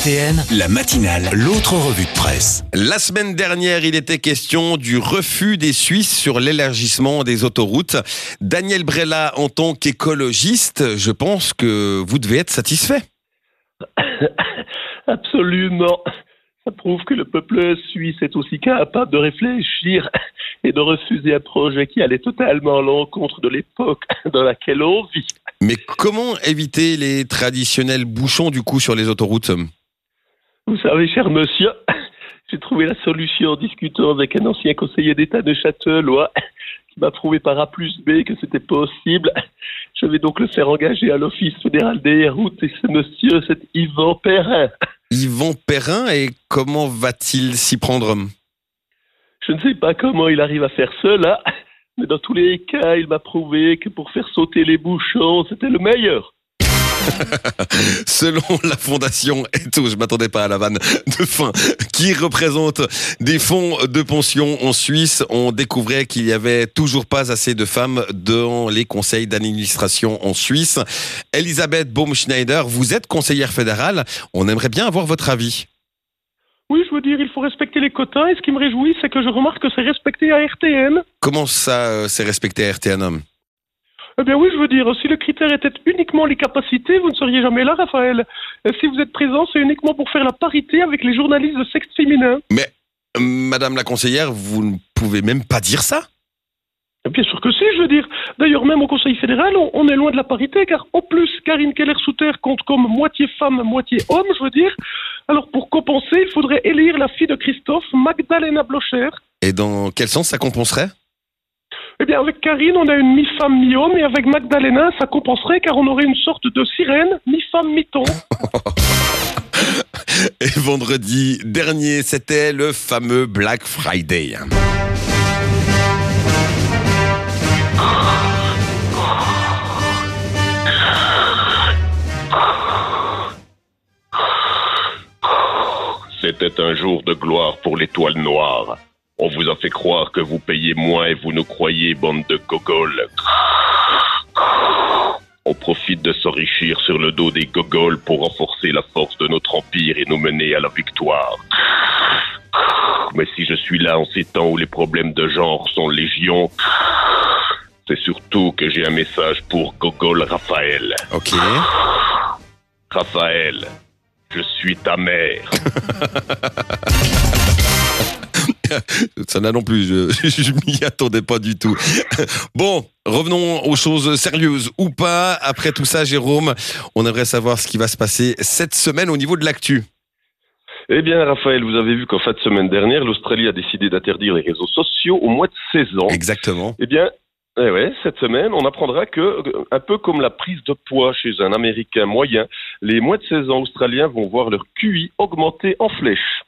RTN, la matinale, l'autre revue de presse. La semaine dernière, il était question du refus des Suisses sur l'élargissement des autoroutes. Daniel Brella, en tant qu'écologiste, je pense que vous devez être satisfait. Absolument. Ça prouve que le peuple suisse est aussi capable de réfléchir et de refuser un projet qui allait totalement à l'encontre de l'époque dans laquelle on vit. Mais comment éviter les traditionnels bouchons du coup sur les autoroutes ? Vous savez, cher monsieur, j'ai trouvé la solution en discutant avec un ancien conseiller d'État de Châtellerault qui m'a prouvé par A plus B que c'était possible. Je vais donc le faire engager à l'Office fédéral des routes et ce monsieur, c'est Yvan Perrin. Yvan Perrin, et comment va-t-il s'y prendre ? Je ne sais pas comment il arrive à faire cela, mais dans tous les cas, il m'a prouvé que pour faire sauter les bouchons, c'était le meilleur. Selon la fondation Eto, je m'attendais pas à la vanne de fin, qui représente des fonds de pension en Suisse, on découvrait qu'il y avait toujours pas assez de femmes dans les conseils d'administration en Suisse. Elisabeth Baumschneider, vous êtes conseillère fédérale, on aimerait bien avoir votre avis. Oui, je veux dire, il faut respecter les quotas, et ce qui me réjouit, c'est que je remarque que c'est respecté à RTN. Comment ça, c'est respecté à RTN ? Eh bien oui, je veux dire, si le critère était uniquement les capacités, vous ne seriez jamais là, Raphaël. Si vous êtes présent, c'est uniquement pour faire la parité avec les journalistes de sexe féminin. Mais, madame la conseillère, vous ne pouvez même pas dire ça ? Bien sûr que si, je veux dire. D'ailleurs, même au Conseil fédéral, on est loin de la parité, car en plus, Karine Keller-Souter compte comme moitié femme, moitié homme, je veux dire. Alors, pour compenser, il faudrait élire la fille de Christophe, Magdalena Blocher. Et dans quel sens ça compenserait ? Eh bien, avec Karine, on a une mi-femme, mi-homme, et avec Magdalena, ça compenserait, car on aurait une sorte de sirène, mi-femme, mi-ton. Et vendredi dernier, c'était le fameux Black Friday. C'était un jour de gloire pour l'étoile noire. On vous a fait croire que vous payez moins et vous nous croyez, bande de gogoles. On profite de s'enrichir sur le dos des gogoles pour renforcer la force de notre empire et nous mener à la victoire. Mais si je suis là en ces temps où les problèmes de genre sont légion, c'est surtout que j'ai un message pour Gogol Raphaël. Ok. Raphaël, je suis ta mère. Ça n'a non plus, je m'y attendais pas du tout. Bon, revenons aux choses sérieuses ou pas. Après tout ça, Jérôme, on aimerait savoir ce qui va se passer cette semaine au niveau de l'actu. Eh bien, Raphaël, vous avez vu qu'en fin de semaine dernière, l'Australie a décidé d'interdire les réseaux sociaux au moins de 16 ans. Exactement. Eh bien, cette semaine, on apprendra que, un peu comme la prise de poids chez un Américain moyen, les moins de 16 ans australiens vont voir leur QI augmenter en flèche.